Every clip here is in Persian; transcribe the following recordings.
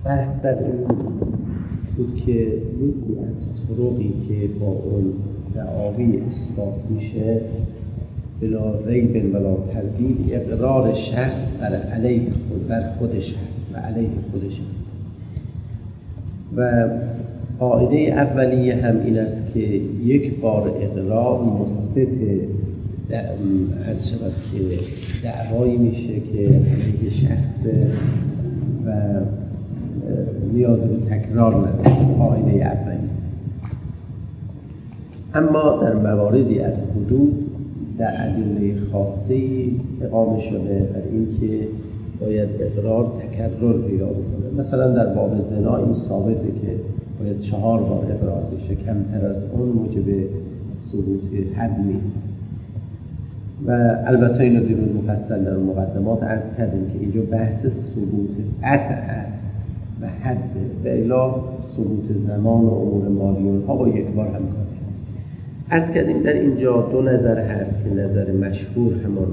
بحث در این بود که یکی از طرقی که با اون دعاوی اثبات میشه بلا ریب ولا تردید اقرار شخص بر خودش هست و علیه خودش هست. و قاعده اولیه هم این است که یک بار اقرار مثبت از شود که دعوایی میشه که علیه شخص و نیاز به تکرار نداره. قاعده اولی است. اما در مواردی از حدود در ادله خاصی اقامه شده بر اینکه باید اقرار تکرر پیدا کنه. مثلا در باب زنا این ثابته که باید 4 بار اقرار بشه، کمتر از اون موجب ثبوت حد نیست. و البته اینو دیروز مفصل در مقدمات عرض کردیم که اینجا بحث ثبوت قطع است و حد و الا ثبوت زمان و امور مالی اونها با یک بار هم کافی. عرض کردیم در اینجا 2 نظر هست که نظر مشهور همان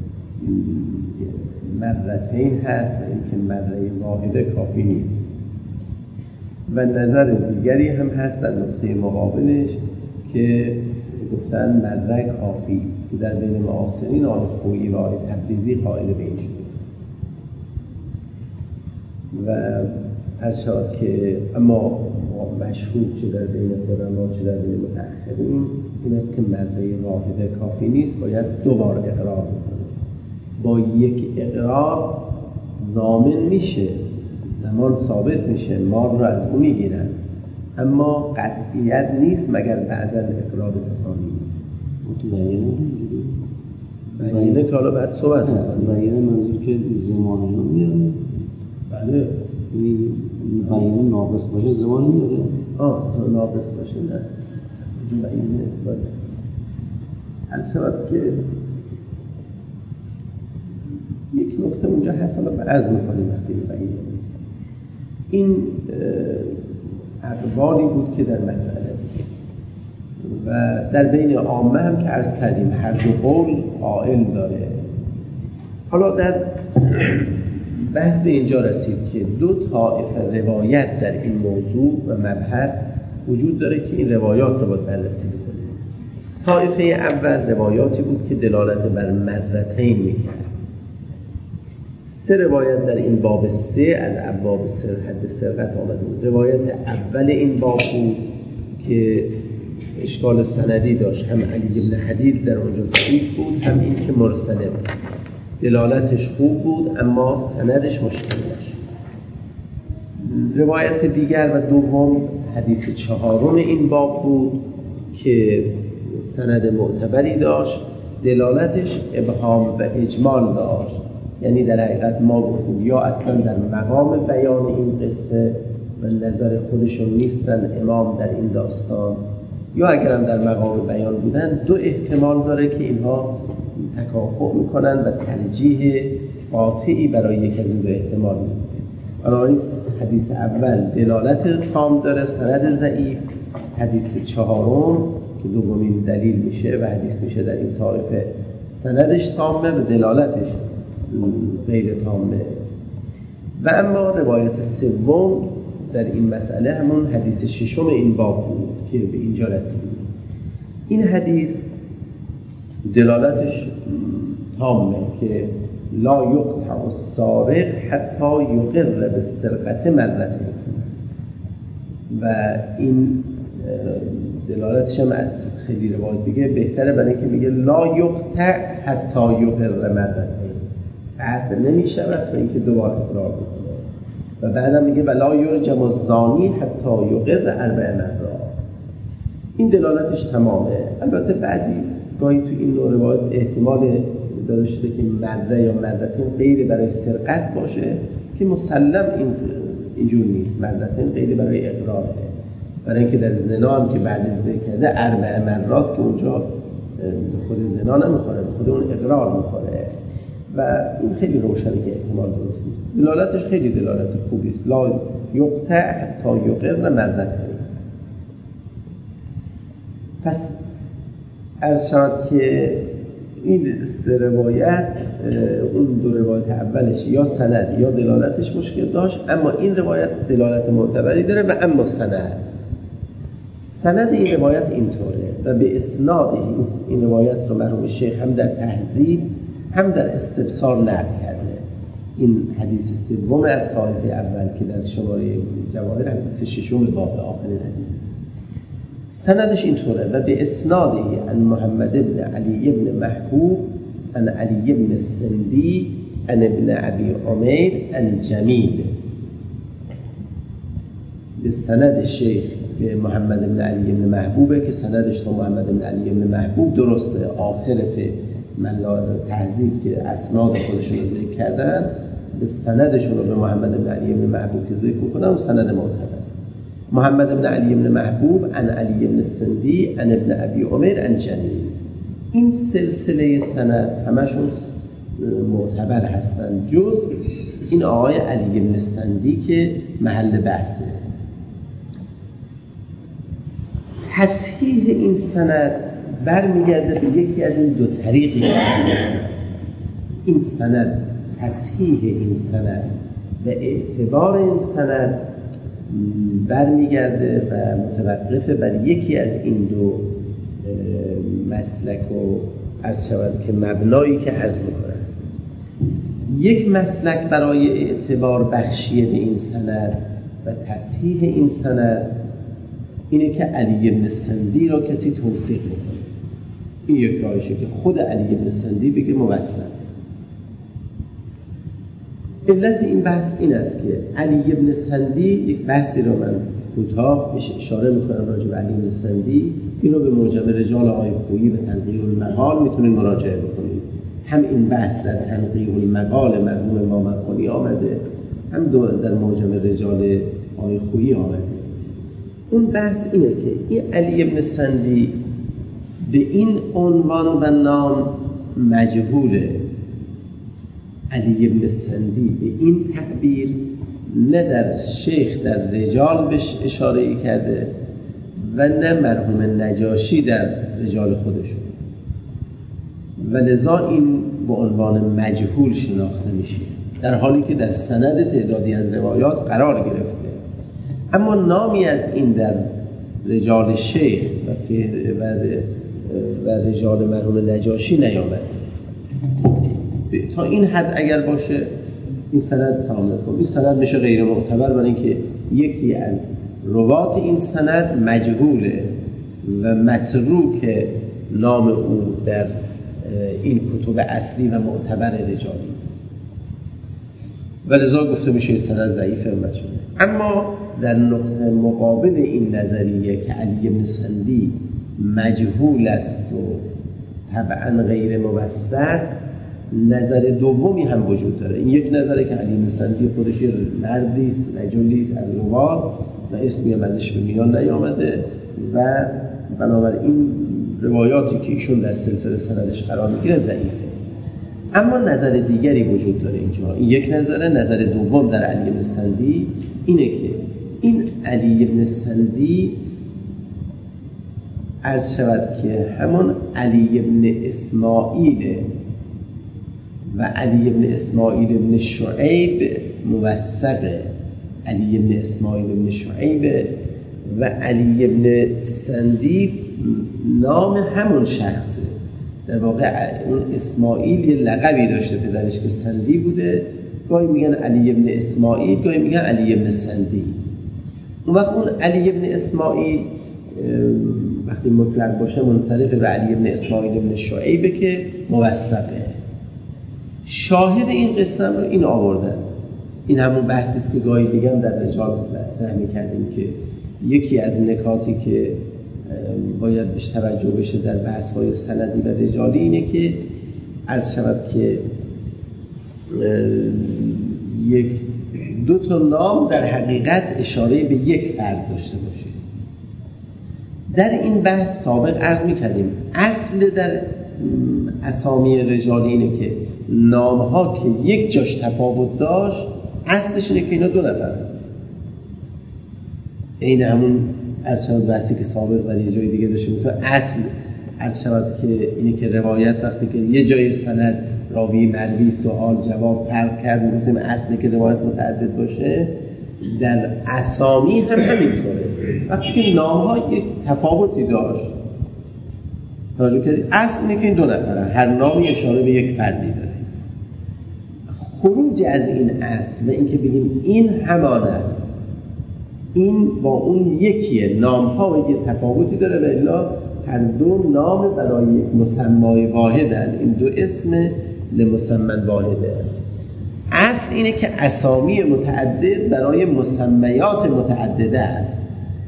مرتين هست و اینکه مره واحده کافی نیست و نظر دیگری هم هست در نقطه مقابلش که گفتن مره کافی است که در بین معاصرین آل خویی و آل تبریزی قائل به این شده. و اشار که اما مشهور چه در بین قدما چه در بین متأخرین این است که مره واحده کافی نیست، باید 2 بار اقرار بکنه. با یک اقرار ضامن میشه، زمان ثابت میشه، مال رو از اون میگیرن، اما قطعیت نیست مگر بعد از اقرار ثانی. بیانه که حالا بعد صحبت میکنیم. بیانه منظور که زمانی رو میاره؟ بله. بیانه ناقص باشه زمانی میاره؟ ناقص باشه نه. بیانه باید هر شود که یک نکته اونجا هست، حالا عرض میکنیم وقتی بیانه نیست. این اقوالی بود که در مسئله و در بین عامه هم که عرض کردیم هر دو قول قائل داره. حالا در بحث به اینجا رسید که 2 طایفه روایت در این موضوع و مبحث وجود داره که این روایات رو باید بررسی کنیم. طایفه اول روایاتی بود که دلالت بر مرتين میکرد. 3 روایت در این باب 3 از ابواب حد سرقت آمده بود. روایت اول این باب بود که اشکال سندی داشت، هم علی بن حدید در اونجا ضعیف بود، هم این که مرسله بود. دلالتش خوب بود اما سندش مشکل داشت. روایت دیگر و دوم حدیث 4 این باب بود که سند معتبری داشت، دلالتش ابهام و اجمال داشت. یعنی در حقیقت ما گفتیم یا اصلا در مقام بیان این قصه و نظر خودشون نیستن امام در این داستان، یا اگرم در مقام بیان بودن 2 احتمال داره که اینها تکافؤ میکنن و ترجیح قاطعی برای یک از این 2 احتمال میکنن. بنابراین حدیث اول دلالت تام داره، سند ضعیف. حدیث 4 که دومین دلیل میشه و حدیث میشه در این طایفه، سندش تامه و دلالتش غیر تامه. و اما روایت 3 در این مسئله همون حدیث 6 این باب بود که به اینجا رسید. این حدیث دلالتش تامه که لا یقطع السارق حتی یقر بالسرقة مرتين و این دلالتش هم از خیلی روایت دیگه بهتره، برای اینکه میگه لا یقطع حتی یقر مرتين، قطع نمیشه تا اینکه 2 بار اقرار بکنه. و بعدم میگه ولا یرجم الزانی حتی یقر 4 مرات. این دلالتش تمامه. البته بعضی گاهی تو این نوع روایت احتمال داده شده که مره یا مرتين غیر برای سرقت باشه که مسلم اینجور نیست. مرتين غیر برای اقراره، برای اینکه در زنا هم که بعد از ذکر کرده 4 مرات که اونجا به خود زنا نمیخوره، به خود اون اقرار میخوره و این خیلی روشنه که احتمال درست نیست. دلالتش خیلی دلالت خوبی است. لا یقطع حتی یقر مرتين. پس عرض شد که این سه روایت، اون دو روایت اولش یا سند یا دلالتش مشکل داشت، اما این روایت دلالت معتبری داره و اما سند این روایت اینطوره و به اسناد این روایت رو مرحوم شیخ هم در تهذیب هم در استبصار نقل کرده. این حدیث سوم از طایفه اول که در شماره جواهر حدیث ششم باب آخرین حدیث. سندش اینطوره و به اسناده عن محمد بن علی بن محبوب عن علی بن السندی عن ابن ابی عمیر عن جمیل. به سند شیخ به محمد بن علی بن محبوبه که سندش تو محمد بن علی بن محبوب درسته، آخر فی تهذیب که اسناد خودشون رو ذکر کردن به سندشون رو به محمد بن علی بن محبوب که ذکر کنن اون سند معتبر. محمد بن علی بن محبوب عن علی بن السندی عن ابن ابی عمیر عن جمیل. این سلسله سند همشون معتبر هستن جز این آقای علی بن السندی که محل بحثه. تصحیح این سند برمیگرده به یکی از این دو طریقی. این سند، تصحیح این سند و اعتبار این سند برمیگرده و متوقفه بر یکی از این دو مسلک و عرض شود که مبنایی که عرض میکنن. یک مسلک برای اعتبار بخشیه به این سند و تصحیح این سند اینه که علی بن السندی را کسی توثیق میکنه. این یک راهشه که خود علی بن السندی بگه موثق. علت این بحث این است که علی بن السندی، یک بحثی رو من کوتاه اشاره میکنم راجع به علی بن السندی، اینو به موجب رجال آقای خویی و تنقیح المقال میتونید مراجعه بکنید. هم این بحث در تنقیح المقال مرحوم مامدخانی آمده، هم در موجب رجال آقای خویی آمده. اون بحث اینه که این علی بن السندی به این عنوان و نام مجهوله. علی بن السندی به این تعبیر نه در شیخ در رجال بهش اشاره کرده و نه مرحوم نجاشی در رجال خودشون، و لذا این به عنوان مجهول شناخته میشه، در حالی که در سند تعدادی از روایات قرار گرفته. اما نامی از این در رجال شیخ و رجال مرحوم نجاشی نیامده. تا این حد اگر باشه این سند سامت کن. این سند میشه غیر معتبر برای اینکه یکی از روات این سند مجهوله و متروک نام او در این کتب اصلی و معتبر رجالی، ولذا گفته میشه این سند ضعیفه و مجهوله. اما در نقطه مقابل این نظریه که علی بن السندی مجهول است و طبعا غیر موثق، نظر دومی هم وجود داره. این یک نظره که علی بن السندی خودش مردی است، رجلی است از روات و اسمی هم ازش به میان نیامده و بنابراین روایاتی که ایشون در سلسله سندش قرار میگیره ضعیفه. اما نظر دیگری وجود داره اینجا. این یک نظره. نظر دوم در علی بن السندی اینه که این علی بن السندی عرض شود که همون علی بن اسماعیل و علی بن اسماعیل بن شعیب موثقه. علی بن اسماعیل بن شعیب و علی بن السندی نام همون شخصه. در واقع اون اسماعیل یه لقبی داشته پدرش که سندی بوده، گاهی میگن علی بن اسماعیل، گاهی میگن علی بن سندی. اون وقت اون علی بن اسماعیل وقتی مطلق باشه منصرف به علی بن اسماعیل بن شعیبه که موثقه. شاهد این قصه رو این آوردن. این همون بحثی است که گاهی دیگه هم در رجال مطرح می‌کردیم که یکی از نکاتی که باید بهش توجه بشه در بحث‌های سندی و رجالی اینه که عرض شود که یک دو تا نام در حقیقت اشاره به یک فرد داشته باشه. در این بحث سابق عرض می‌کردیم اصل در اسامی رجالی اینه که نام‌ها که یک جاش تفاوت داشت اصلش اینه که اینا دو نفر. این همون ارشاد بحثی که سابق برای یه جای دیگه داشتیم، تو اصل عرض شود که اینی که روایت وقتی که یه جای سند راوی مروی سوال جواب فرق کرد میگفتیم اصلی که روایت متعدد باشه، در اسامی هم همینطوره. وقتی که نام‌ها یک تفاوتی داشت توجه کردید، اصل اینه که این دو نفرن، هر نامی اشاره به یک فردی داره. خروج از این اصل و اینکه بگیم این همان است، این با اون یکیه، نام‌ها یه تفاوتی داره و الا هر دو نام برای یک مسمای واحدن، این دو اسم لمسمى واحده. اصل اینه که اسامی متعدد برای مسمیات متعدده است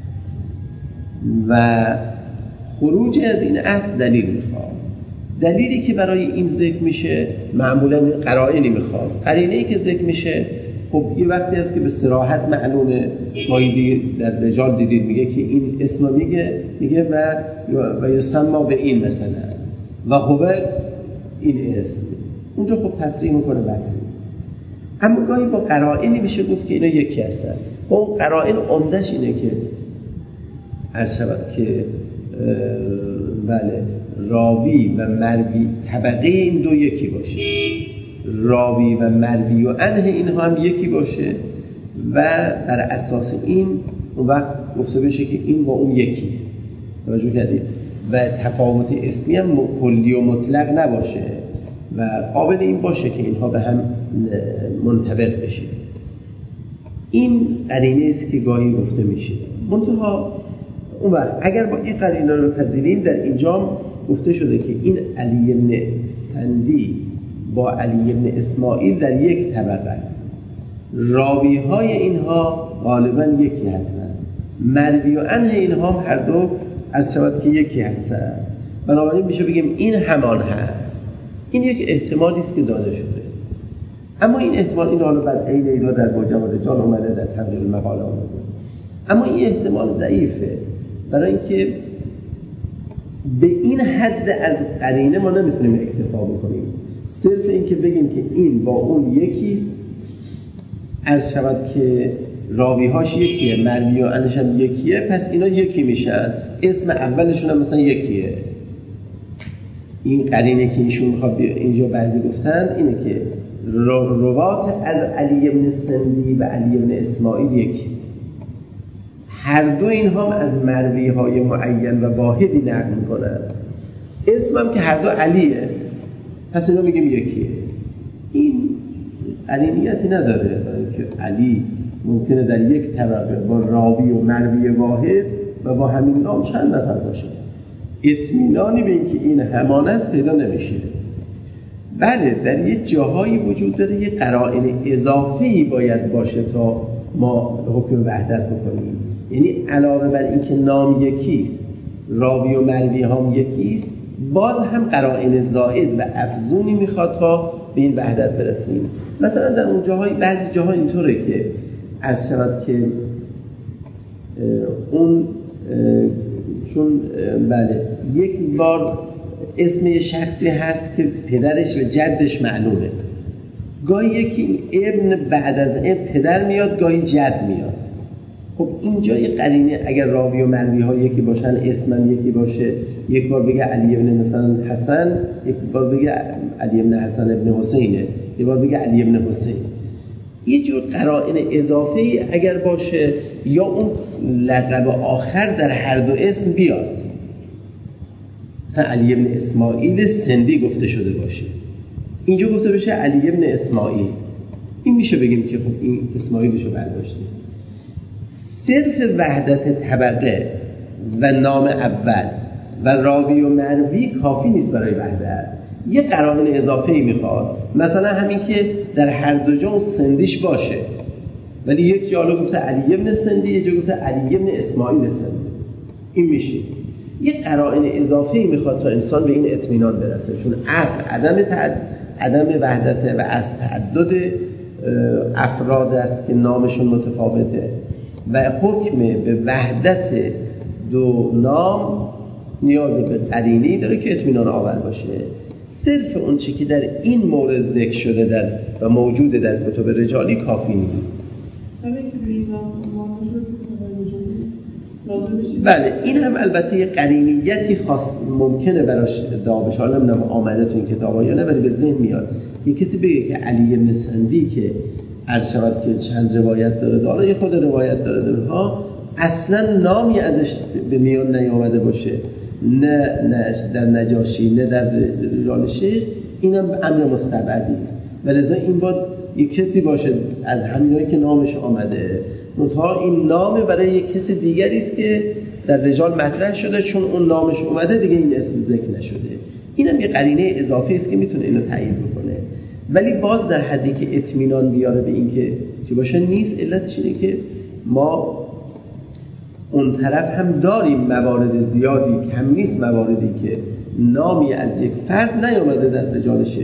و خروج از این اصل دلیل میخواد. دلیلی که برای این ذکر میشه معمولا قرائنی میخواد. قرینه‌ای که ذکر میشه خب یه وقتی هست که به صراحت معلومه، مایدی در رجال دیدید میگه که این اسم میگه و یسمى به این مثلا و هو این اسم، اونجا خب تصریح میکنه بحثی. اما گاهی با قرائنی میشه گفت که اینا یکی هستن. با اون قرائن عمدش اینه که عرض شود که بله راوی و مروی طبقه این دو یکی باشه، راوی و مروی و عنه اینها هم یکی باشه و بر اساس این اون وقت گفته بشه که این با اون یکیست. توجه کردید؟ و تفاوت اسمی هم کلی و مطلق نباشه و قابل این باشه که اینها به هم منطبق بشه. این قرینه است که گاهی گفته میشه. منتها اون وقت اگر با این قرینه رو پذیریم، در اینجا گفته شده که این علی بن سندی با علی بن اسماعیل در یک طبقه، راوی های اینها غالبا یکی هستند، مروی و عنه اینها هم هر دو از شود که یکی هستند. بنابراین میشه بگیم این همان هست. این یک احتمالی است که داده شده، اما این احتمال این حالا بعد عین اینا در موجب رجال اومده، در تقریر المقاله اومده، اما این احتمال ضعیفه، برای اینکه به این حد از قرینه ما نمیتونیم اکتفا بکنیم. صرف این که بگیم که این با اون یکیست، از شود که راویهاش یکیه، مروی و عنش هم یکیه، پس اینا یکی میشن، اسم اولشون هم مثلا یکیه. این قرینه که ایشون میخواد اینجا بعضی گفتن اینه که روات از علی بن سندی و علی بن اسماعیل یکیست، هر دو اینها هم از مروی های معین و واحدی نقل میکنن، اسم هم که هر دو علیه، پس اینا میگیم یکیه. این علینیتی نداره، که علی ممکنه در یک طبقه با راوی و مروی واحد و با همین نام چند نفر باشه، اطمینانی به اینکه این همان است پیدا نمیشه. بله در یه جاهایی وجود داره یه قرائن اضافه‌ای باید باشه تا ما حکم وحدت بکنیم، یعنی علاوه بر اینکه نام یکیست، راوی و مروی هم یکیست، باز هم قرائن زائد و افزونی میخواد تا به این وحدت برسیم. مثلا در اون جاهای بعضی جاها اینطوره که عرض شود که اون چون بله یک بار اسم یه شخصی هست که پدرش و جدش معلومه، گاهی یکی ابن بعد از ابن پدر میاد، گاهی جد میاد. خب اینجا یه قرینه اگر راوی و مروی ها یکی باشن، اسمم یکی باشه، یک بار بگه علی ابن مثلا حسن، یک بار بگه علی ابن حسن ابن حسینه، یک بار بگه علی ابن حسین، یه جور قرائن اضافه‌ای اگر باشه یا اون لقب آخر در هر دو اسم بیاد، مثلا علی ابن اسماعیل سندی گفته شده باشه، اینجا گفته بشه علی ابن اسماعیل، این میشه بگیم که خب این اسماعیلشو برداشته. صرف وحدت طبقه و نام اول و راوی و مروی کافی نیست برای وحدت، یه قرائن اضافه‌ای میخواد. مثلا همین که در هر دو جا اون سندیش باشه، ولی یک جا گفته علی ابن سندی، یک جا گفته علی ابن اسماعیل سندی، این میشه یه قرائن اضافه‌ای میخواد تا انسان به این اطمینان برسه، چون اصل عدم وحدت و اصل تعدد افراد است که نامشون متفاوته و حکم به وحدت دو نام نیاز به قرینه‌ای داره که اطمینان آور باشه. صرف اون چی که در این مورد ذکر شده و موجوده در کتب رجالی کافی نیست. بله این هم البته قرینیتی خاص ممکنه براش ادعا بشه، حالا نمیدونم آمده تو این کتابا یا نه، ولی به ذهن میاد یه کسی بگه که علی بن سندی که عرض شود که چند روایت داره، یه خود روایت داره ها، اصلا نامی ازش به میان نیامده باشه، نه در نجاشی نه در رجال شیخ، اینم امر مستبعدی است. ولذا این باید یک کسی باشه از همینایی که نامش آمده، منتها این نام برای یک کسی دیگری است که در رجال مطرح شده، چون اون نامش اومده دیگه این اسم ذکر نشده. اینم یه قرینه اضافی است که میتونه اینو تایید بکنه، ولی باز در حدی که اطمینان بیاره به این که چی باشه نیست. علتش اینه که ما اون طرف هم داریم موارد زیادی، کم نیست مواردی که نامی از یک فرد نیامده در رجال شیخ،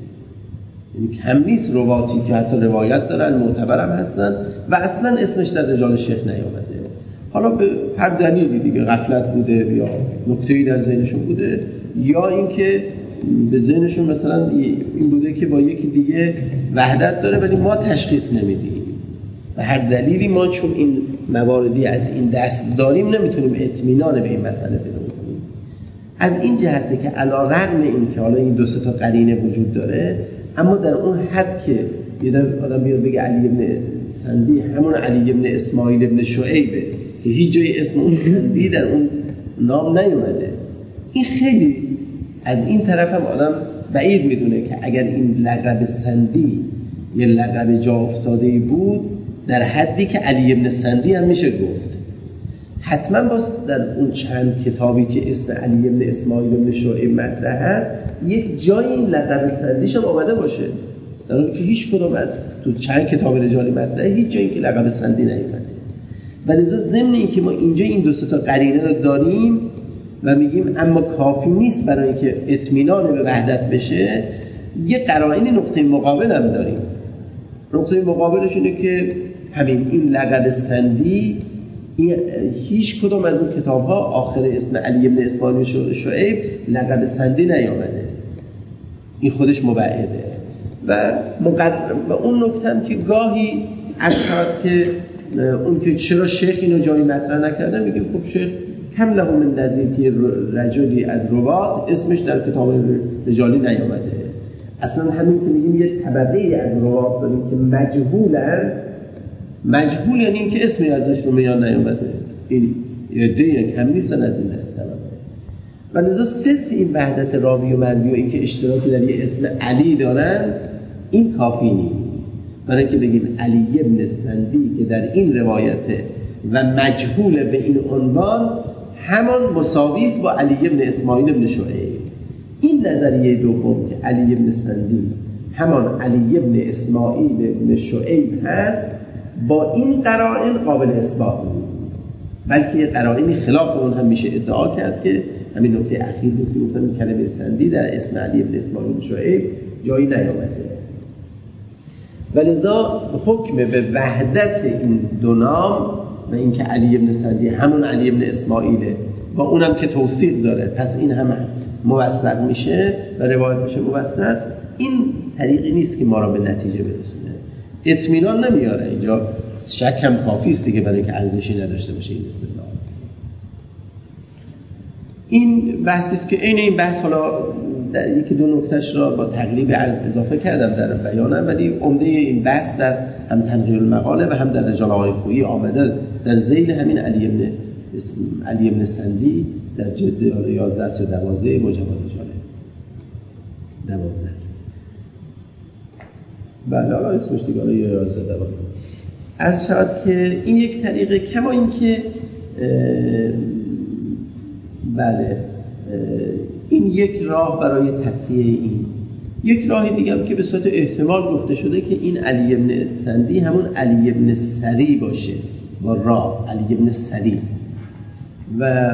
یعنی کم نیست رواتی که حتی روایت دارن معتبرم هستن و اصلا اسمش در رجال شیخ نیامده. حالا به هر دلیلی دیگه، غفلت بوده یا نکته‌ای در ذهنشون بوده، یا اینکه به ذهنشون مثلا این بوده که با یکی دیگه وحدت داره ولی ما تشخیص نمیدیم. و هر دلیلی ما چون این مواردی از این دست داریم نمیتونیم اطمینان به این مسئله پیدا کنیم. از این جهته که علی رغم این که حالا این 2-3 تا قرینه وجود داره، اما در اون حد که یه آدم بیاد بگه علی بن سندی همون علی بن اسماعیل بن شعیبه که هیچ جای اسم اون سندی در اون نام نیومده، این خیلی از این طرف هم آدم بعید میدونه که اگر این لقب سندی یه لقب جا افتاده بود در حدی که علی بن سندی هم میشه گفت، حتما باز در اون چند کتابی که اسم علی بن اسماعیل بن شعیب مطرح هست یک جای این لقب سندیش هم آمده باشه، در حالی که هیچ کدوم از تو چند کتاب رجالی مطرحه هیچ جایی که لقب سندی نیامده. ولیزا ضمن این که ما اینجا این 2-3 تا قرینه رو داریم و میگیم اما کافی نیست برای اینکه اطمینان به وحدت بشه، یه قرائن نقطه مقابل هم داریم. نقطه مقابلش اینه که همین این لقب سندی هیچ کدوم از اون کتاب ها آخر اسم علی بن اسماعیل شعیب لقب سندی نیامده، این خودش مبعده. و اون نکته هم که گاهی از که اون که چرا شیخ اینو جایی مطرح نکرده، میگیم خب شیخ کم له من نظیر که رجلی از روات اسمش در کتاب رجالی نیامده. اصلا همین که میگیم یه طبقه از روات داریم که مجهول یعنی این که اسمی ازش رو میان نیامده، این یه دیگه کم نیستن از این طبقه. و لذا صرف این وحدت راوی و مروی و این که اشتراکی در یه اسم علی دارن این کافی نیست برای اینکه بگیم علی ابن سندی که در این روایته و مجهول به این عنوان همان مساوی است با علی ابن اسماعیل ابن شعیب. این نظریه دوم که علی ابن سندی همان علی ابن اسماعیل ابن شعیب هست، با این قرائن قابل اثبات نیست، بلکه یه قرائنی خلاف اون هم میشه ادعا کرد که همین نکته اخیر بود که گفتم کلمه سندی در اسم علی ابن اسماعیل ابن شعیب جایی نیامده. ولذا حکم به وحدت این دو نام و اینکه علی ابن سندی همون علی ابن اسماعیله و اونم که توثیق داره، پس این هم موثق میشه و روایت میشه موثق، این طریقی نیست که ما را به نتیجه برسونه. اطمینان نمیاره، اینجا شک هم کافی است دیگه برای اینکه ارزشی نداشته باشه این استدلال. این بحثی است که عین این بحث حالا در یکی دو نکتهش را با تقلیب عرض اضافه کردم در بیانم، ولی عمده این بحث در هم تنقیح المقاله و هم در رجال آقای خویی آمده در ذیل همین علی ابن سندی در جلد 11 یا 12 مجمع رجاله 12. بله حالا اسمش دیگه 11 12. عرض شد که این یک طریقه، کما این که بله این یک راه برای تصحیح این. یک راه دیگه هم که به صورت احتمال گفته شده که این علی ابن سندی همون علی ابن سری باشه با را، علی ابن سری. و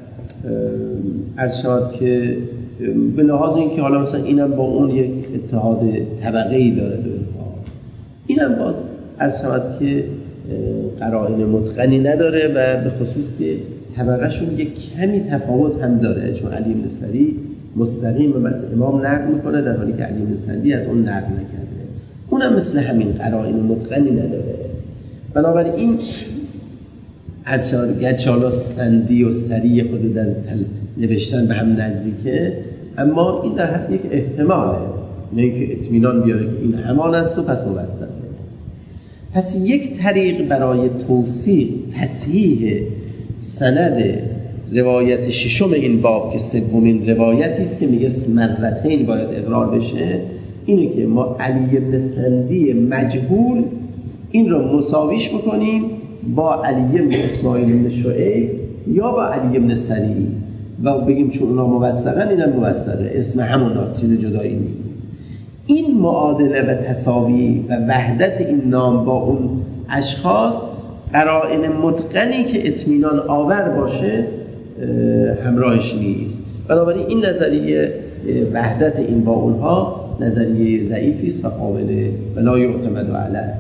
عرض شد که به لحاظ این که حالا مثلا اینم با اون یک اتحاد طبقه‌ای داره دو اینها، اینم باز عرض شد که قرائن متقنی نداره و به خصوص که طبقه‌شون یک کمی تفاوت هم داره، چون علی بن سری مستقیم از امام نقل میکنه در حالی که علی بن سندی از اون نقل نکرده. اونم مثل همین قرائن متقنی نداره. بنابراین گرچه سندی و سری خود در نوشتن به هم نزدیکه، اما این در حد یک احتماله، نه اینکه اطمینان بیاره که این همان است و پس موثقه. پس یک طریق برای توثیق تصحیح سند روایت ششم این باب که سومین روایتی است که میگه مرتين باید اقرار بشه، اینه که ما علی بن سندی مجهول این رو مساویش بکنیم با علی بن اسماعیل بن شعیب یا با علی بن سری و بگیم چون اونا موثقن اینم موثقه، اسم همونا، چیز جدایی نیست. این معادله و تساوی و وحدت این نام با اون اشخاص قرائن متقنی که اطمینان آور باشه همراهش نیست. بنابراین این نظریه وحدت این با اونها نظریه ضعیفی است و قابل لا یعتمد علیه.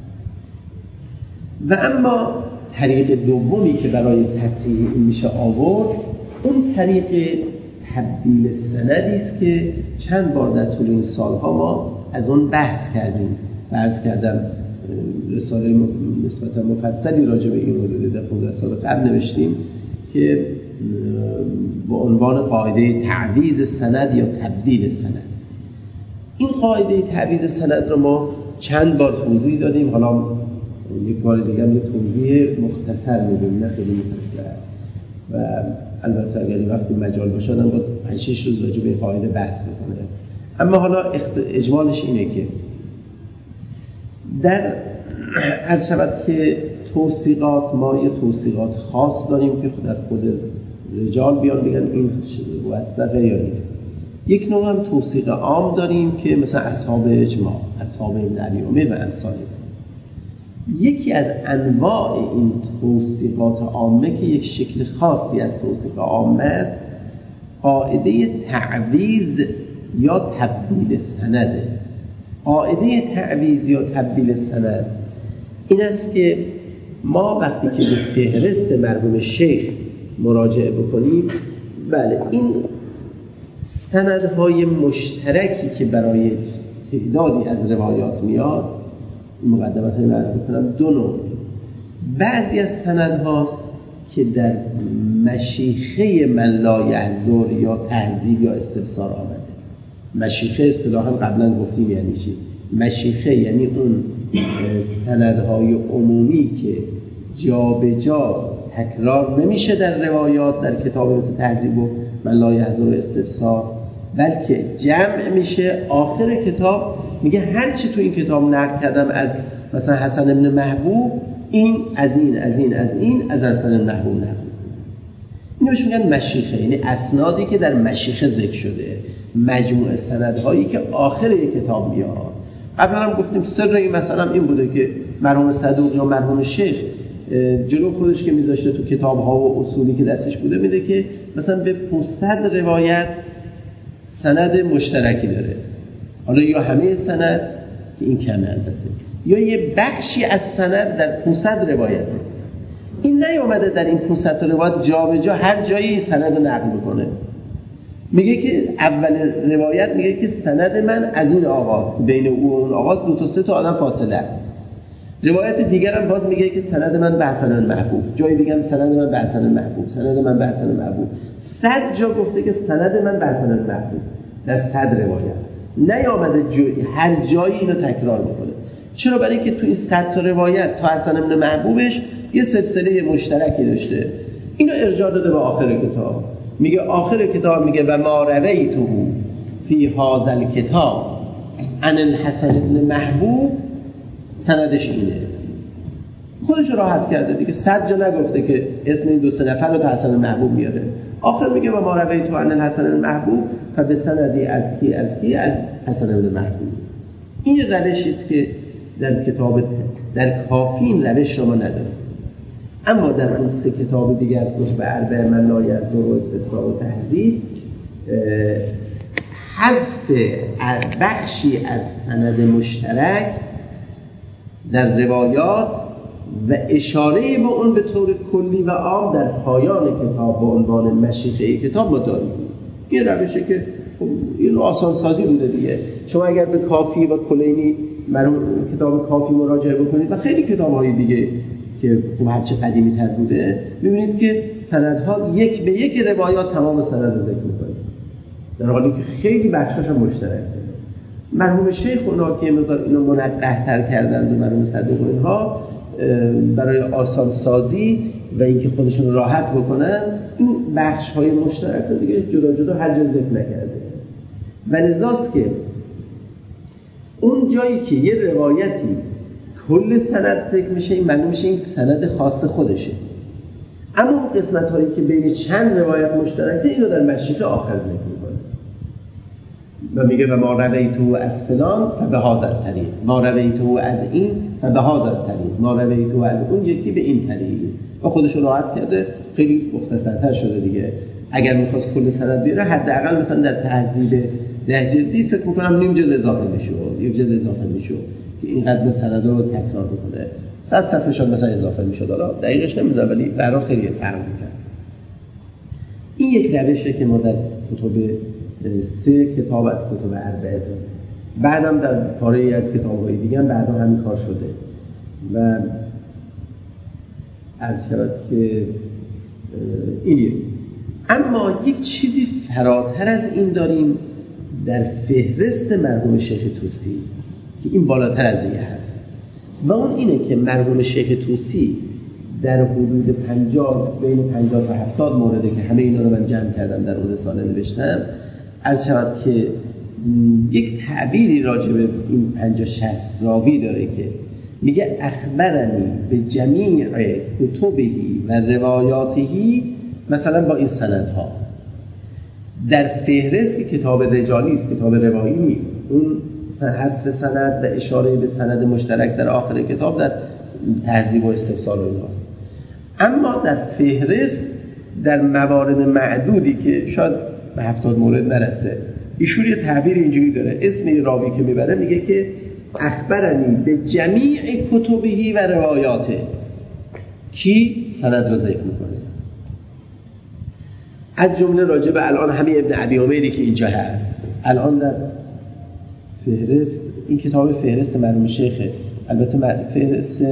و اما طریق دومی که برای تصحیح این میشه آورد، اون طریق تبدیل سندی است که چند بار در طول این سالها ما از اون بحث کردیم. عرض کردم رساله نسبتا مفصلی راجع به این حدود در 15 سال قبل نوشتیم که با عنوان قاعده تعویض سند یا تبدیل سند. این قاعده تعویض سند رو ما چند بار توضیح دادیم، حالا یک بار دیگه هم یه توضیح مختصر میدیم، نه خیلی مفصل، و البته اگر وقتی مجال باشه آدم با 5-6 روز راجع به این قاعده بحث میکنه. اما حالا اجمالش اینه که در عرض شود که توثیقات، ما یه توثیقات خاص داریم که در خود رجال بیان بگن این موثقه یا نیست. یک نوع هم توثیق عام داریم که مثلا اصحاب اجماع، اصحاب ابن ابی عمر و امثال. یکی از انواع این توثیقات عامه که یک شکل خاصی از توثیق عامه است، قاعده تعویض یا تبدیل سنده. قاعده تعویض یا تبدیل سند این است که ما وقتی که به فهرست مرحوم شیخ مراجعه بکنیم، بله این سندهای مشترکی که برای تعدادی از روایات میاد، مقدمت این عرض بکنم دو نوع. بعضی از سندهاست که در مشیخه من لا یحضر یا تهذیب یا استفسار آمده. مشیخه اصطلاحاً قبلا گفتیم یعنی چی؟ مشیخه یعنی اون سندهای عمومی که جا به جا تکرار نمیشه در روایات، در کتاب مثل تهذیب و من لا یحضر و استفسار، بلکه جمع میشه آخر کتاب میگه هر چی تو این کتاب نقل کردم از مثلا حسن ابن محبوب، این از این از حسن ابن محبوب نقل. اینو بهش میگن مشیخه، یعنی اسنادی که در مشیخه ذکر شده، مجموعه سندهایی که آخر یک کتاب میاد. قبلا هم گفتیم سر این مثلا این بوده که مرحوم صدوق یا مرحوم شیخ جلو خودش که میذاشته تو کتاب‌ها و اصولی که دستش بوده میده که مثلا به 500 روایت سند مشترکی داره. حالا یا همه سند که این کمه البته، یا یه بخشی از سند در 500 روایته. این نیومده در این 500 روایت جا به جا هر جایی سند رو نقل بکنه. میگه که اول روایت میگه که سند من از این آغاز، بین او و اون آغاز 2 تا 3 تا آدم فاصله است. روایت دیگر هم باز میگه که سند من به حسن محبوب، جای دیگه هم سند من به حسن محبوب، سند من به حسن محبوب. 100 جا گفته که سند من به حسن محبوب در 100 روایت. نیامده هر جایی اینو تکرار میکنه. چرا؟ برای اینکه تو این 100 تا روایت تا حسن ابن محبوبش یه سلسله مشترکی داشته. اینو ارجاع داده به آخر کتاب. میگه آخر کتاب میگه و ما رویته فی هذا الکتاب عن الحسن ابن محبوب، سندش اینه. خودش راحت کرده دیگه، 100 جا نگفته که اسم این 2-3 نفر رو تا حسن محبوب میاره. آخر میگه و ما رویته عن الحسن ابن محبوب فبسندی از کی از حسن ابن محبوب. این روشی است که در کتاب در کافی این روش شما نداره. اما در اون 3 کتاب دیگه از کتب اربع من لا یحضر و استفسار و تهذیب، حذف بخشی از سند مشترک در روایات و اشاره به اون به طور کلی و عام در پایان کتاب با عنوان مشیخه کتاب ما داریم. این روشه که این آسان سازی بوده دیگه. شما اگر به کافی و کلینی کتاب کافی مراجعه بکنید و خیلی کتاب‌های دیگه که خب هرچه قدیمی تر بوده می‌بینید که سندها یک به یک روایات تمام سند رو ذکر می‌کنه، در حالی که خیلی بخشاش هم مشترکه. مرحوم شیخ اونا که مقدار اینو منقح‌تر کردند و مرحوم صدوق و اینها برای آسان سازی و اینکه خودشون راحت بکنن این بخش‌های مشترک رو دیگه جدا جدا هر جا ذکر نکرده و لذاست که اون جایی که یه روایتی کل سند ذکر میشه این معلوم میشه این سند خاص خودشه، اما اون قسمت‌هایی که بین چند روایت مشترکه اینو در مشیخ آخر ذکر میکنه و میگه و ما رویتو از فلان فبهذا الطریق، ما رویتو از این فبهذا الطریق، ما رویتو از اون یکی به این طریق و خودش رو راحت کرده، خیلی مختصرتر شده دیگه. اگر میخواست کل سند بیاره حداقل مثلا در تهذیب 10 جلدی فکر میکنم نیم جلد اضافه میشه، یک جلد اضافه میشه که اینقدر به سند رو تکرار بکنه، 100 صفحه شد مثلا اضافه میشد، حالا دقیقش نمیدونم ولی برای خیلی فرق میکنه. این یک روشه که ما در کتب 3 کتاب از کتب اربعه داریم، بعدم در پاره‌ای از کتاب‌های دیگه هم بعدا همین کار شده و عرض شود که اینیه. اما یک چیزی فراتر از این داریم در فهرست مرحوم شیخ طوسی که این بالاتر از این هست و اون اینه که مرحوم شیخ طوسی در حدود 50 بین 50 تا 70 مورده که همه اینا رو من جمع کردم در اون رساله نوشتم، عرض شود که یک تعبیری راجع به این 50-60 راوی داره که میگه اخبرنی به جمیع کتبهی و روایاتهی، مثلا با این سندها در فهرست که کتاب رجالی است، کتاب روایی نیست، اون حذف سند و اشاره به سند مشترک در آخر کتاب در تهذیب و استفسار و ایناست. اما در فهرست در موارد معدودی که شاید به 70 مورد نرسه، ایشون یه تعبیر اینجوری داره، اسم راوی که میبره میگه که اخبرنی به جمیع کتبهی و روایاته، کی سند رو ذکر میکنه از جمله راجع به الان همین ابن ابی عمیری که اینجا هست، الان در فهرست این کتاب فهرست مرحوم شیخه، البته فهرست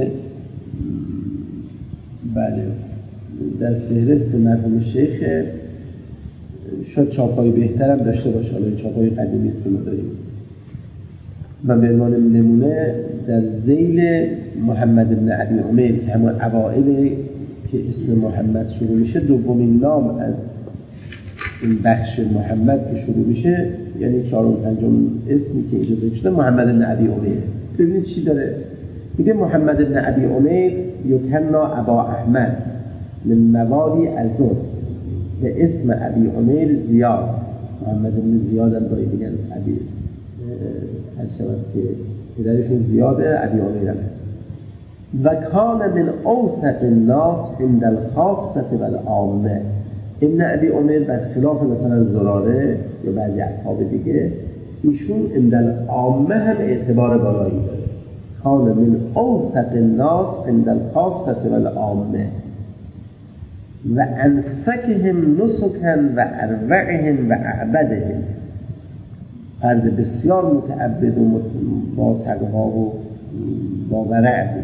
بله در فهرست مرحوم شیخه، شاید چاپای بهترم داشته باشه، حالا چاپای قدیمی است که ما داریم. من به عنوان نمونه در ذیل محمد بن ابی عمیر که همون اوائل که اسم محمد شروع میشه، دومین نام از این بخش محمد که شروع میشه، یعنی 4 و 5 اسمی که اینجا ذکر شده محمد بن ابی عمیر. ببینید چی داره میگه، محمد بن ابی عمیر یکنا ابا احمد من موالی ازون به اسم ابی عمیر زیاد، محمد بن زیاد هم دایی میگن ابی از شود که پدرشون زیاده، ابی عمیر هم و کان من اوثق الناس عند الخاصه والعامه. ابن ابی عمیر برخلاف مثلا زراره یا بعضی اصحاب دیگه، ایشون عند العامه هم اعتبار بالایی داره. کان من اوثق الناس عند الخاصه والعامه و انسکهم نسکا و اروعهم و اعبدهم، فرد بسیار متعبد و با تقوا و با ورع بود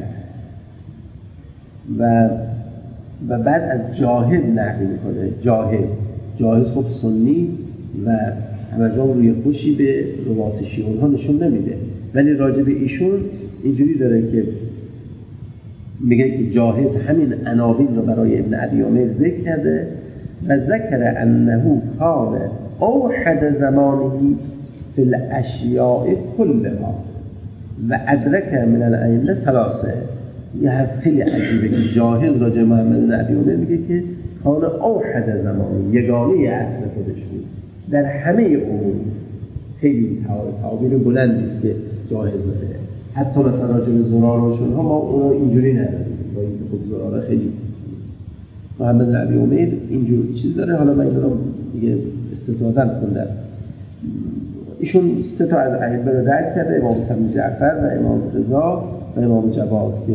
و بعد از جاهز نقل میکنه. جاهز خب سنی و همجام روی خوشی به روات شیعه ها نشون نمیده، ولی راجع به ایشون اینجوری داره که میگه که جاهز همین عناوین رو برای ابن ابی عمیر ذکر کرده و ذکر انه کان اوحد زمانه فی الاشیاء کلها و ادرک من الائمه 3. یه حرف خیلی عجیبه که جاهز راجع محمد بن ابی عمیر میگه که کان اوحد زمانه، یگانه اصل خودش بود در همه امور. خیلی تعابیر بلندی است که جاهز داره. حتی مثلا راجع به زراره‌شون ها ما اونا اینجوری نداریم، با اینکه خب زراره خیلی محمد بن ابی عمیر اینجور چیز داره. حالا من اینا رو دیگه استفاده خوندم. ایشون 3 تا از ائمه رو درک کرده، امام سلیم جعفر و امام رضا و امام جواد، که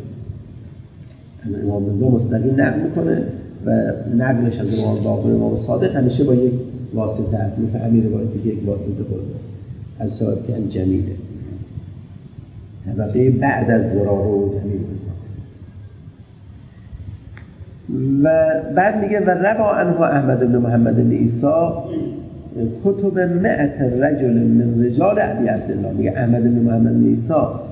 از امام رضا مستقیم نقل میکنه و نقلش از امام باقر و امام صادق همیشه با یک واسطه است، مثل امیر روایتی که یک واسطه خورده از شاید که جمیله طبقه بعد از زراره و جمیل. و بعد میگه و روا عنه احمد بن محمد بن عیسی کتب 100 رجل من رجال ابی عبدالله. میگه احمد بن محمد بن عیسی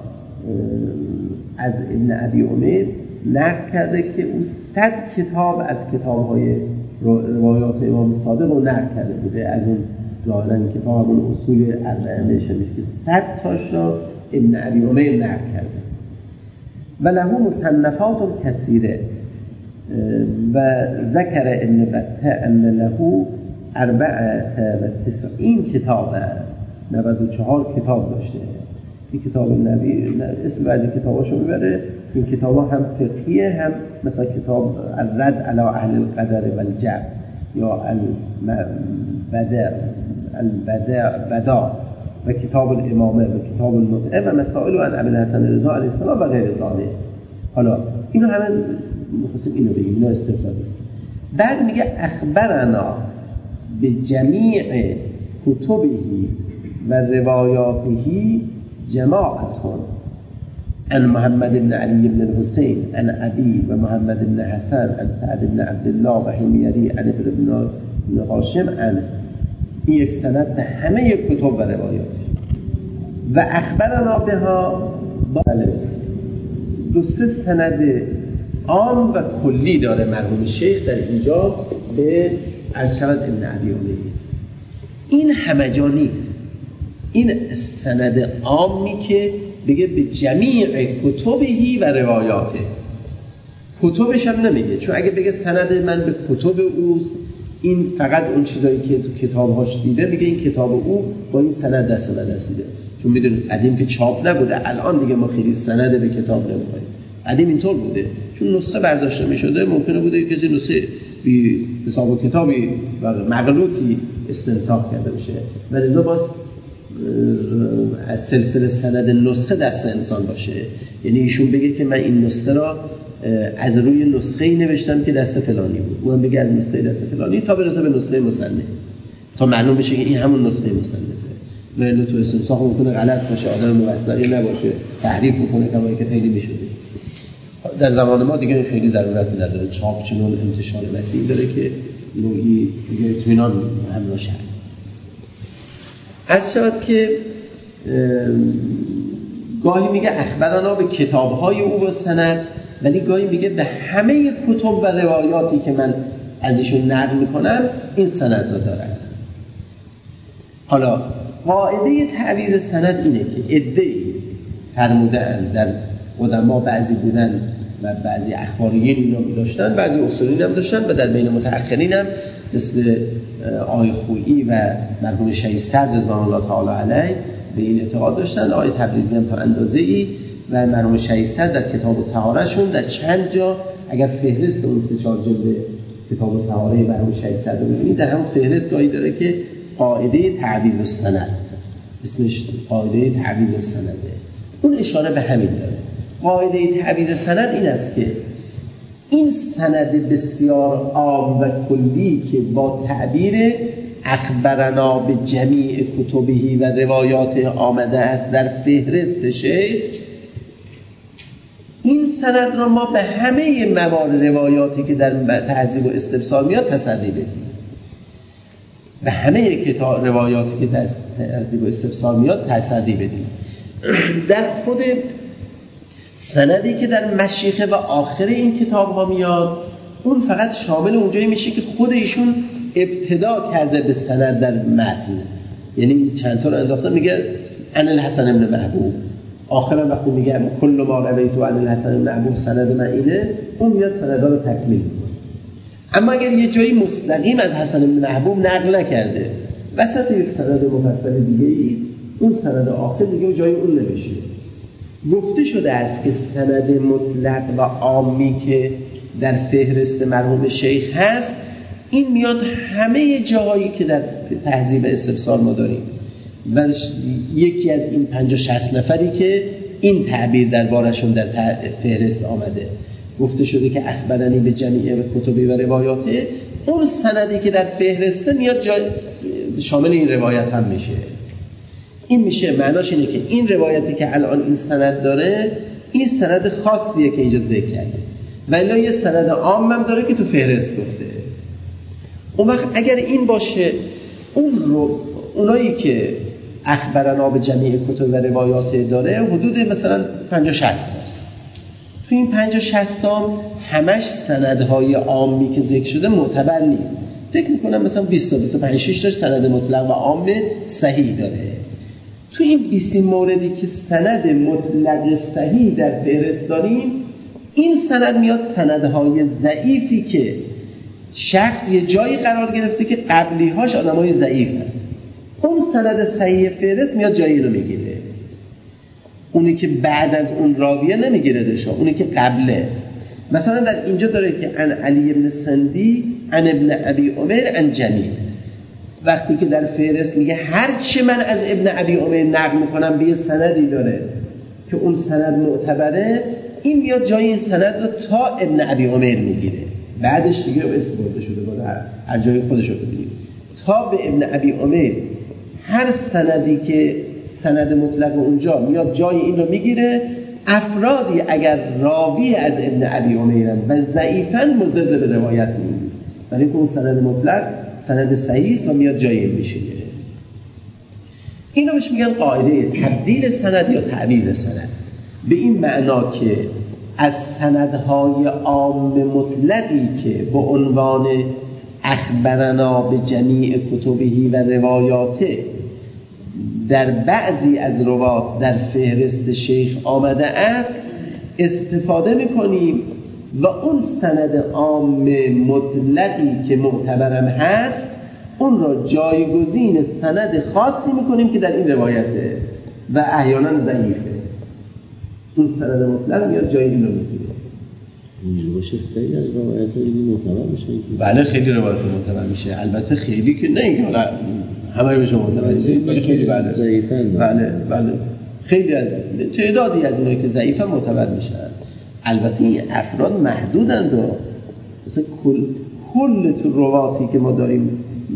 از ابن ابی امیر نقل کرده که او 100 کتاب از کتاب‌های روایات امام صادق رو نقل کرده بوده. از اون ظاهراً این کتاب اون اصول اربعه میشه که 100 تاش رو ابن ابی امیر نقل کرده. و له مصنفات کثیره و ذکر ابن بطه ان له 94 کتاب، 94 کتاب داشته. این کتاب نبی اسم بعضی کتاباشو میبره. این کتابا هم فقهیه، هم مثلا کتاب الرد علی اهل القدر والجبر یا البدع و کتاب الامامه و کتاب المتعه و مسائل عن ابی الحسن رضا علیه السلام و غیر ذالک. حالا اینو همه می‌خواستیم اینو بگیم، اینو استفاده. بعد میگه اخبرنا به جمیع کتبه و روایاته جماعتون عن محمد بن علی بن الحسین عن ابی و محمد بن حسن عن سعد بن عبدالله و حمیری عن ابن هاشم عن. این یک سند به همه کتب و روایاته. و اخبرنا بها دو سه سند عام و کلی داره مرحوم شیخ در اینجا به ارشد ابن ابی امیر. این همه جا نیست. این سند عامی که بگه به جمیع کتبهی و روایاته، کتبش هم نمیگه، چون اگه بگه سند من به کتب اوست، این فقط اون چیزایی که تو کتابهاش دیده، میگه این کتاب او با این سند دست من رسیده. چون میدونید قدیم که چاپ نبوده، الان دیگه ما خیلی سند به کتاب نمیخوایم. قدیم اینطور بوده، چون نسخه برداشته میشده ممکنه بوده کسی نسخه بی حساب کتابی و مغلوطی استنساخ کرده بشه و لذا باز از سلسله سند نسخه دست انسان باشه. یعنی ایشون بگه که من این نسخه را از روی نسخه‌ای نوشتم که دست فلانی بود، اونم بگه از نسخه دست فلانی، تا برسه به نسخه مصنف، تا معلوم بشه که این همون نسخه مصنفه. ولی تو استنساخ ممکنه غلط باشه، آدم موثقی نباشه، تحریف بکنه کما که خیلی میشده. در زمان ما دیگه خیلی ضرورت نداره، چاپ چنون انتشار وسیع داره که نوعی دیگه اطمینان همراهش هست. عرض شود که گاهی میگه اخبرنا به کتاب‌های او با سند، ولی گاهی میگه به همه کتب و روایاتی که من از ایشون نقل میکنم این سند رو دارن. حالا قاعده تعویض سند اینه که عده‌ای فرمودن در قدما بعضی بودن و بعضی اخباریین اینو داشتن، بعضی اصولین هم داشتن و در بین متأخرین هم مثل آقای خویی و مرحوم شهید صدر رضوان الله تعالی علیه به این اعتقاد داشتن. آقای تبریزی هم تا اندازه‌ای و مرحوم شهید صدر در کتاب طهاره‌شون در چند جا، اگر فهرست اون 3-4 جلد کتاب طهاره مرحوم شهید صدر رو ببینید، در همون فهرست گاهی داره که قاعده تعویض السند، اسمش قاعده تعویض السنده. اون اشاره به همین داره. قاعده تعویض سند این است که این سند بسیار عام و کلی که با تعبیر اخبرنا به جمیع کتبهی و روایات آمده است در فهرست شیخ، این سند را ما به همه موارد روایاتی که در تهذیب و استبصار میاد تسری بدیم. به همه کتاب روایاتی که در تهذیب و استبصار میاد تسری بدیم. در خود سندی که در مشیخه و آخر این کتاب ها میاد، اون فقط شامل اونجایی میشه که خود ایشون ابتدا کرده به سند در متن، یعنی چند تا رو انداخته، میگه عن الحسن بن محبوب، آخرا وقتی میگه کل ما رویت عن الحسن بن محبوب سند من اینه، اون میاد سندا رو تکمیل میکنه. اما اگر یه جایی مستقیم از حسن بن محبوب نقل نکرده، وسط یک سند مفصل دیگه ایست، اون سند آخر دیگه جای اون نمیشه. گفته شده است که سند مطلق و عامی که در فهرست مرحوم شیخ هست، این میاد همه جاهایی که در تهذیب استبصار ما داریم و یکی از این 50-60 نفری که این تعبیر دربارشون در فهرست آمده، گفته شده که اخبرنی به جمیع کتبی و روایاته، اون سندی که در فهرسته میاد شامل این روایت هم میشه. این میشه معناش اینه که این روایتی که الان این سند داره، این سند خاصیه که اینجا ذکر کرده. ولی یه سند عام هم داره که تو فهرست گفته. اون وقت اگر این باشه، اونایی که اخبرنا به جمیع کتب و روایات داره حدود مثلا 50-60 هست. تو این 50-60 تا همش سندهای عامی که ذکر شده معتبر نیست. فکر میکنم مثلا 20-25-6 تا سند مطلق و عام صحیح داره. تو این 20 موردی که سند مطلق صحیح در فهرست داریم، این سند میاد سندهای ضعیفی که شخص یه جایی قرار گرفته که قبلی‌هاش آدمای ضعیفن، اون سند صحیح فهرست میاد جایی رو میگیره. اونی که بعد از اون راویه نمیگیره دشا، اونی که قبله. مثلا در اینجا داره که عن علی ابن سندی عن ابن ابی عمر عن جمیل. وقتی که در فهرست میگه هر چی من از ابن ابی عمر نقل میکنم به یه سندی داره که اون سند معتبره، این میاد جای این سند رو تا ابن ابی عمر میگیره. بعدش دیگه اسم برده شده باید هر جای خودش رو ببینیم تا به ابن ابی عمر. هر سندی که سند مطلق اونجا میاد جای این رو میگیره. افرادی اگر راوی از ابن ابی عمرن و ضعیفن مضر به روایت نیست، برای که اون سند مطلق سند صحیح است و میاد جای این میشینه. اینو بهش میگن قاعده تبدیل سند یا تعویض سند، به این معنا که از سندهای عام مطلقی که به عنوان اخبرنا به جمیع کتبهی و روایاته در بعضی از روات در فهرست شیخ آمده است استفاده میکنیم و اون سند عام مطلقی که معتبرم هست اون را جایگزین سند خاصی میکنیم که در این روایته و احیانا ضعیفه. اون سند مطلق میاد جای این رو میگیره. اینجور باشه خیلی از روایت این معتبر میشه. بله خیلی روایت معتبر میشه. البته خیلی که نه اینکه همه بشه معتبر میشه، خیلی بله ضعیفن. بله خیلی از تعدادی از اینایی که ضعیفن معتبر میشن. البته این افراد محدودند و مثلا کل تو رواتی که ما داریم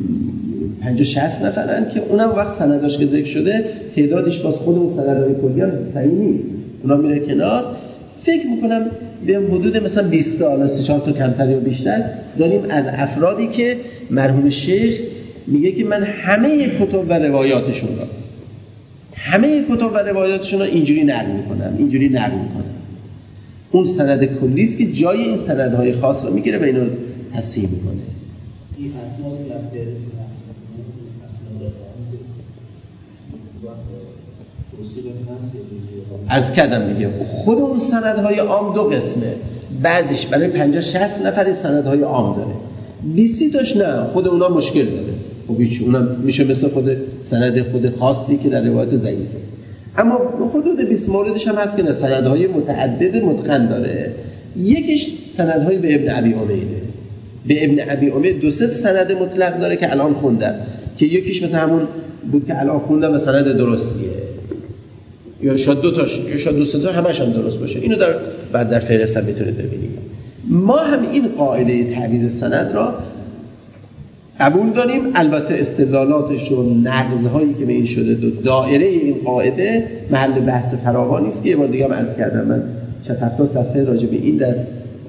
50-60 نفرن که اونم وقت سنداش که ذکر شده تعدادش باز خود اون سندهای کلی هم صحیح نیست، اونا میره کنار. فکر میکنم به حدود مثلا 20 تا 34 تا کمتر یا بیشتر داریم از افرادی که مرحوم شیخ میگه که من همه کتب و روایاتشون رو اینجوری نقل میکنم. اون سند کلی است که جای این سندهای خاص رو میگیره و اینو تصحیح میکنه. این اسناد لفظ از کدم دیگه خود اون سندهای عام دو قسمه. بعضیش برای 50-60 نفر سندهای عام داره، 20 تاش نه، خود اونا مشکل داره. خب هیچ، اونا میشه مثل خود سند خود خاصی که در روایت ضعیفه. اما حدود 20 موردش هم هست که نه، سندهای متعدد متقن داره. یکیش سندهای به ابن ابی عمره. به ابن ابی عمر 2-3 سند مطلق داره که الان خوندم، که یکیش مثل همون بود که الان خوندم و سند درستیه، یا شاید 2 تاش یا شاید 2-3 تا همش هم درست باشه. اینو بعد در فهرست هم میتونید ببینید. ما هم این قاعده تعویض سند را قبول داریم. البته استدلالاتش و نقض‌هایی که به این شده دو دایره این قاعده محل بحث فراوانی است که یه بار دیگه هم عرض کردم. من 60-70 صفحه راجع به این در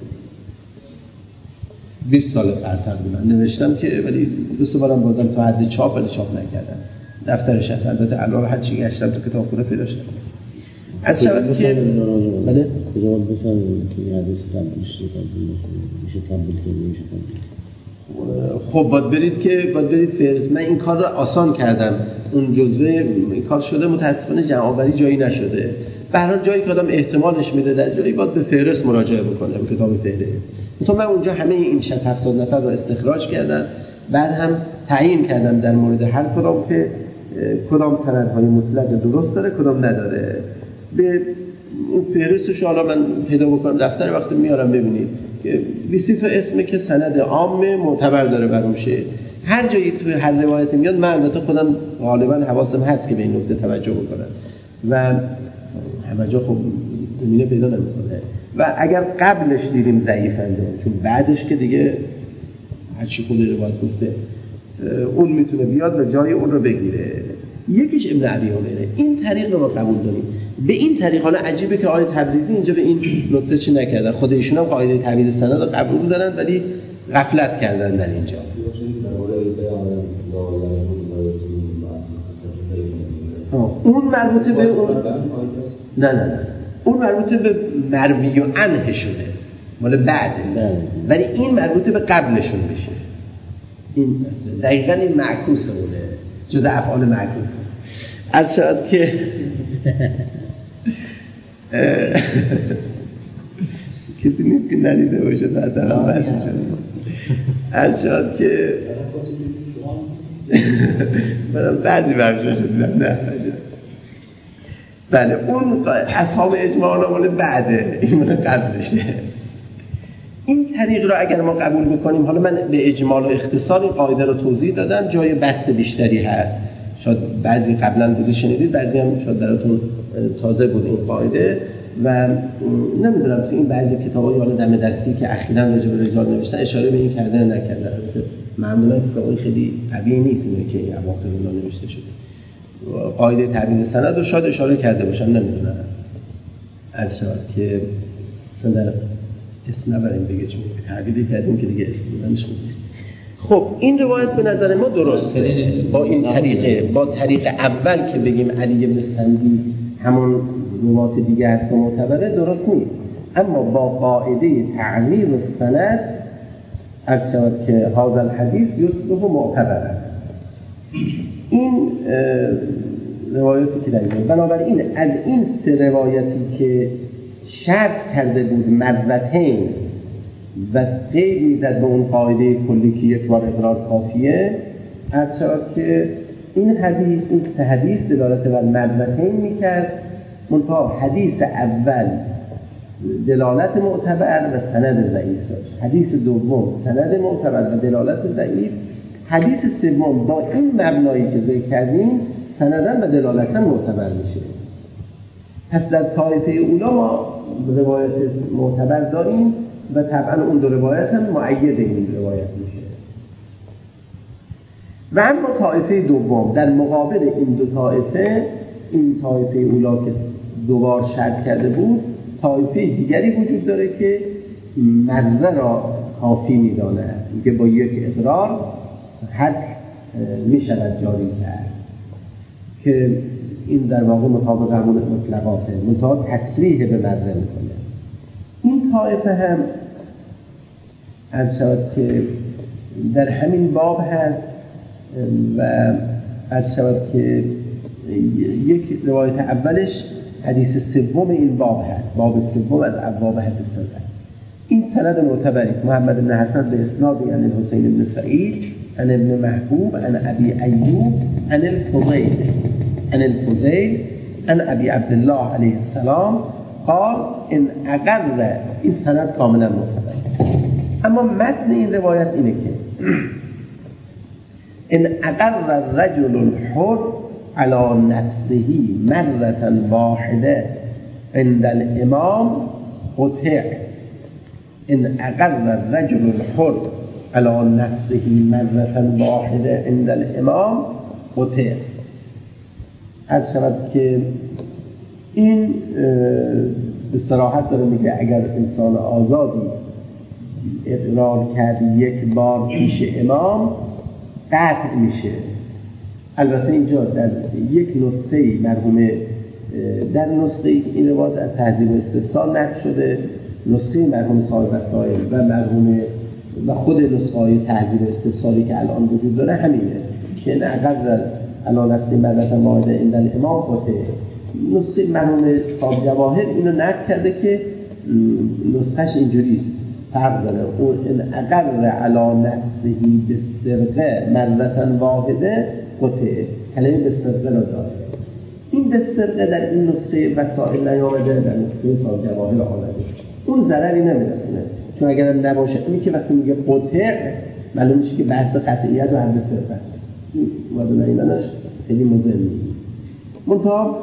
20 سال تقریبا نوشتم که ولی 2 بارم بردم تا حد چاپ ولی چاپ نکردم. دفترش هست. البته الان هر چی گشتم تو کتابخونه پیداش کردم. از شود که بله کجا بفهمیم که حدیث قبول میشه قبول کنیم. خب باید برید فهرست. من این کار رو آسان کردم، اون جزوه این کار شده، متاسفانه جمع آوری جایی نشده. به هر حال جایی که آدم احتمالش میده در جایی باید به فهرست مراجعه بکنه، به کتاب فهرست. تو من اونجا همه این 60-70 نفر رو استخراج کردم، بعد هم تعیین کردم در مورد هر کدام که کدام سندهای مطلق درست داره کدام نداره. به اون فهرستش حالا من پیدا بکنم دفتر وقتی میارم ببینید که 20 تا اسمی که سند عام معتبر داره برامشه. هر جایی توی هر روایتی میاد من البته خودم غالبا حواسم هست که به این نکته توجه بکنم و همه جا خب زمینه پیدا نمیکنه. و اگر قبلش دیدیم ضعیفنده، چون بعدش که دیگه هرچی خود روایت گفته اون میتونه بیاد و جای اون رو بگیره. یکیش ابن ابی عمره. این طریق رو ما قبول داریم. به این طریق حالا عجیبه که آقای تبریزی اینجا به این نکته چی نکردن. خود ایشون هم قاعده تبیین سند قبول دارن ولی غفلت کردن در اینجا. اون مربوطه به اون نه اون مربوطه به مروی و عنه شده مال بعده، ولی این مربوطه به قبلشون بشه. این دقیقاً این معکوس اونه، جز افعال معکوسه. عرض شد که کسی نیست که ندیده باشه مثلا بعضی شد. عرض شد که من بعضی بخشش دیدم نه بله اون اصحاب اجماع مال بعده، این مال قبلشه. این طریق را اگر ما قبول بکنیم، حالا من به اجمال و اختصار این قاعده رو توضیح دادم، جای بسط بیشتری هست، شاید بعضی قبلا بوده شنیدید، بعضی هم شاید براتون تازه بود این قاعده و نمیدونم تو این بعضی کتابای حالا دم دستی که اخیراً راجع به رجال نوشتن اشاره به این کرده نکرده. معمولا کتابای خیلی قوی نیست اینه که اواخر اینا نوشته شده. قاعده تبیین سند رو شاید اشاره کرده باشن، نمیدونم. عرض شد که مثلا در اسم نبریم بگه چون تعبیری کردیم که دیگه اسم بودنش نیست. خب این روایت به نظر ما درسته با این طریقه، با طریق اول که بگیم علی بن سندی همون روایت دیگه هست و معتبره، درست نیست. اما با قاعده تعمیر السند عرض شد که هذا الحدیث یصبح معتبرا. این روایتی که داریم، بنابراین از این سه روایتی که شرط کرده بود مرتين و غیر میزد به اون قاعده کلی که یک بار اقرار کافیه، از شد که این حدیث، این سه حدیث دلالت بر مرتين میکرد، منتها حدیث اول دلالت معتبر و سند ضعیف داشت، حدیث دوم سند معتبر و دلالت ضعیف، حدیث سوم با این مبنایی که ذکر کردیم سندن و دلالتن معتبر میشه. پس در طایفه اولا ما روایت معتبر داریم و طبعا اون دو روایت هم مؤید این روایت میشه. و اما طایفه دوم در مقابل این دو طایفه، این طایفه اولا که دوبار شرط کرده بود، طایفه دیگری وجود داره که مره را کافی میدانه، که با یک اقرار حد میشود جاری کرد، که این در واقع مطابق همون مطلقاته، مطابق تصریح به مره میکنه. این طایفه هم عرض شد که در همین باب هست و عرض شد که یک روایت اولش حدیث سوم این باب هست، باب سوم از ابواب حدیث سند. این سند معتبری است. محمد بن حسن به اسناد عن حسین بن سعید عن ابن محبوب عن ابي ايوب عن الفضيل عن ابي عبد الله علیه السلام قال ان اقر، این سند کاملا معتبر. اما متن این روایت اینه که ان اقر الرجل الحر على نفسه مرة واحدة عند الامام قطع. ان اقر الرجل الحر على نفسه مرة واحدة عند الامام قطع. عرض شود که این به صراحت داره میگه اگر انسان آزادی اقرار کرد یک بار پیش امام قطع میشه. البته اینجا در یک نسخه مرحوم، در نسخه‌ای که این روایت از تهذیب استفسار نقل شده، نسخه مرحوم صاحب وسائل و مرحوم و خود نسخه‌های تهذیب استفساری که الان وجود داره همینه که نه قدر علی نفسی مرة واحدة عند الامام قطع. نسخه مرحوم صاحب جواهر اینو نقل کرده که نسخهش اینجوریست، فرق داره. اون ان اقر علی نفسه بالسرقه مرة واحدة قطع، کلمه بالسرقه رو داره. این بالسرقه در این نسخه وسائل نیامده، در نسخه صاحب جواهر آمده. اون ضرری نمیرسونه، چون اگر نباشه اینی که وقتی میگه قطع معلوم میشه که بحث قطعیت و حد سرقه وارد نیامدنش خیلی مضر منتها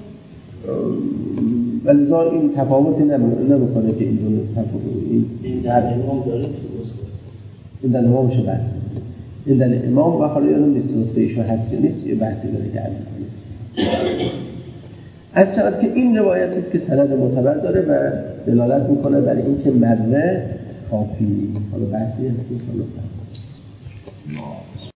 ولذا این تفاوتی نمیکنه که این دونه تفاوت این در امام داره که این در امامش بحث، این در امام و حالا یادم نیست نسخه ایشون هست یا نیست، یه بحثی داره که از شود که این روایتی است که سند معتبر داره و دلالت میکنه برای اینکه مره کافی. حالا بحثی هست که